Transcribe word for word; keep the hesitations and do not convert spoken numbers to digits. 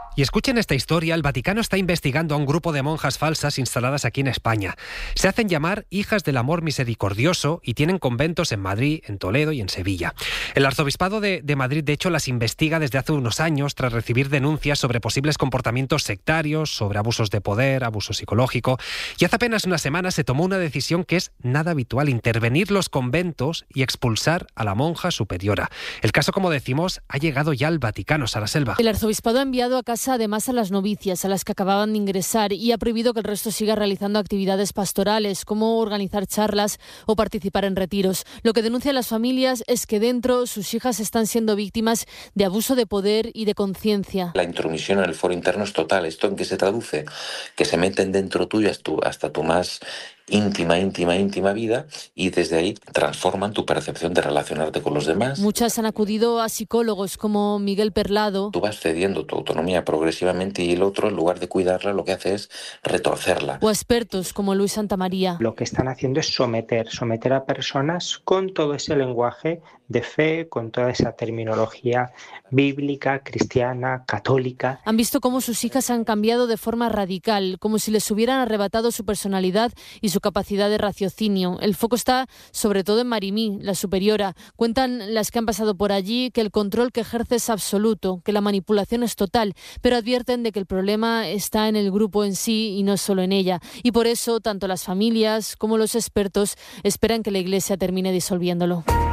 Y escuchen esta historia, el Vaticano está investigando a un grupo de monjas falsas instaladas aquí en España. Se hacen llamar Hijas del Amor Misericordioso y tienen conventos en Madrid, en Toledo y en Sevilla. El Arzobispado de, de Madrid, de hecho, las investiga desde hace unos años tras recibir denuncias sobre posibles comportamientos sectarios, sobre abusos de poder, abuso psicológico. Y hace apenas una semana se tomó una decisión que es nada habitual, intervenir los conventos y expulsar a la monja superiora. El caso, como decimos, ha llegado ya al Vaticano, Sara Selva. El Arzobispado ha enviado a casa además a las novicias, a las que acababan de ingresar, y ha prohibido que el resto siga realizando actividades pastorales, como organizar charlas o participar en retiros. Lo que denuncian las familias es que dentro sus hijas están siendo víctimas de abuso de poder y de conciencia. La intromisión en el foro interno es total. ¿Esto en qué se traduce? Que se meten dentro tuyo hasta tu, hasta tu más íntima, íntima, íntima vida, y desde ahí transforman tu percepción de relacionarte con los demás. Muchas han acudido a psicólogos como Miguel Perlado. Tú vas cediendo tu autonomía progresivamente y el otro, en lugar de cuidarla, lo que hace es retorcerla. O a expertos como Luis Santamaría. Lo que están haciendo es someter, someter a personas con todo ese lenguaje de fe, con toda esa terminología bíblica, cristiana, católica. Han visto cómo sus hijas han cambiado de forma radical, como si les hubieran arrebatado su personalidad y su capacidad de raciocinio. El foco está sobre todo en Marimí, la superiora. Cuentan las que han pasado por allí que el control que ejerce es absoluto, que la manipulación es total, pero advierten de que el problema está en el grupo en sí y no solo en ella. Y por eso, tanto las familias como los expertos esperan que la Iglesia termine disolviéndolo.